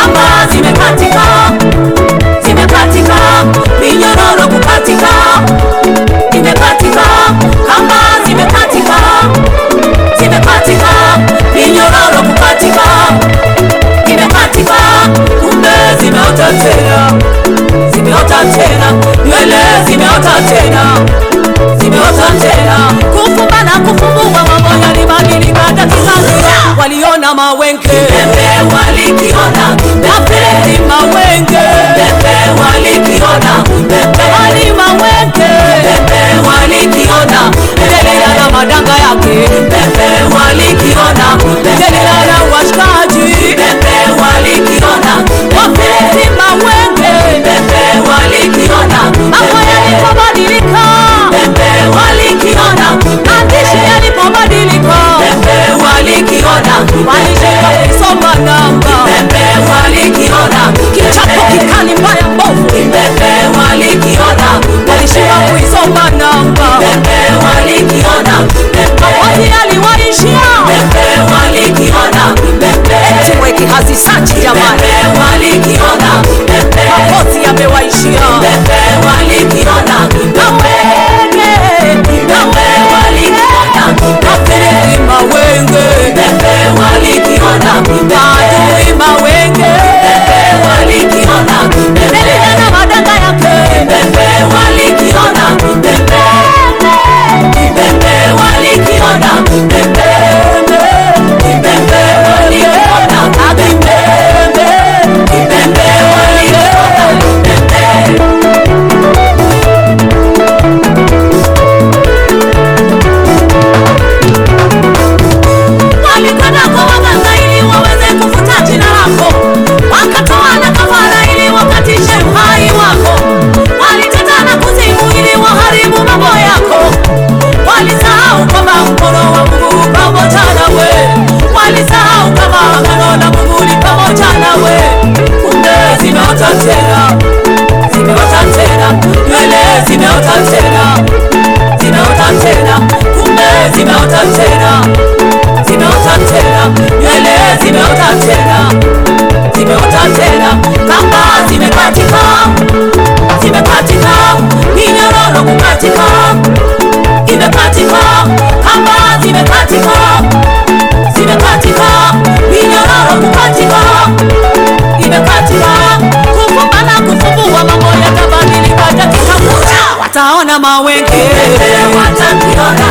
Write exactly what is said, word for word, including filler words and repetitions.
kamba zimekatika, zimekatika, minyororo kukatika, imekatika, kamba zimekatika, zimekatika, minyororo kukatika, imekatika, kumbe zimeota tena, zimeota tena, nywele zimeota tena, zimeota tena, kufumba na kufumbua mambo yalibadilika kizazi. Waliona mawenge, Kimbembe walikiona, Kimbembe mawenge, Kimbembe walikiona, Kimbembe wali mawenge, Kimbembe walikiona, Delila na madanga yake, Kimbembe walikiona, Delila na washikaji, Kimbembe walikiona, wapenzi mawenge, Kimbembe walikiona, mambo yalipobadilika, Kimbembe walikiona, maandishi yalipobadilika, Kimbembe walikiona, walishika kusoma namba, Kimbembe walikiona, kichapo kikali mbaya mbovu, Kimbembe walikiona, walishika kusoma namba, Kimbembe walikiona, mawati aliwaishia, Kimbembe walikiona, Kimbembe etiweki hazisachi jamani, Kimbembe walikiona, Kimbembe mawati yamewaishia, Kimbembe walikiona, mawenge, Kimbembe walikiona, wapenzi mawenge, Kimbembe walikiona, maadui mawenge, Kimbembe walikiona, Delila na madanga yake, Kimbembe walikiona, Kimbembe, Kimbembe walikiona, Kimbembe, Kimbembe walikiona, Kimbembe, Kimbembe walikiona, Kimbembe. Walikwenda kwa waganga ili waweze kufuta jina lako, wakatoa na kafara ili wakatishe uhai wako, waliteta na kuzimu ili waharibu mambo yako, walisahau kwamba mkono wa Mungu pamoja nawe, walisahau kama agano la Mungu li pamoja nawe, kumbe zimeota tena, zimeota tena, nywele zimeota tena, zimeota tena, kumbe zimeota tena, zimeota tena, nywele zimeota tena, zimeota tena, kamba zimekatika, zimekatika, minyororo kukatika, imekatika, kamba zimekatika, zimekatika, minyororo kukatika, imekatika, kufumba na kufumbua mambo yatabadilika dakika moja, wataona mawenge, Kimbembe watakiona,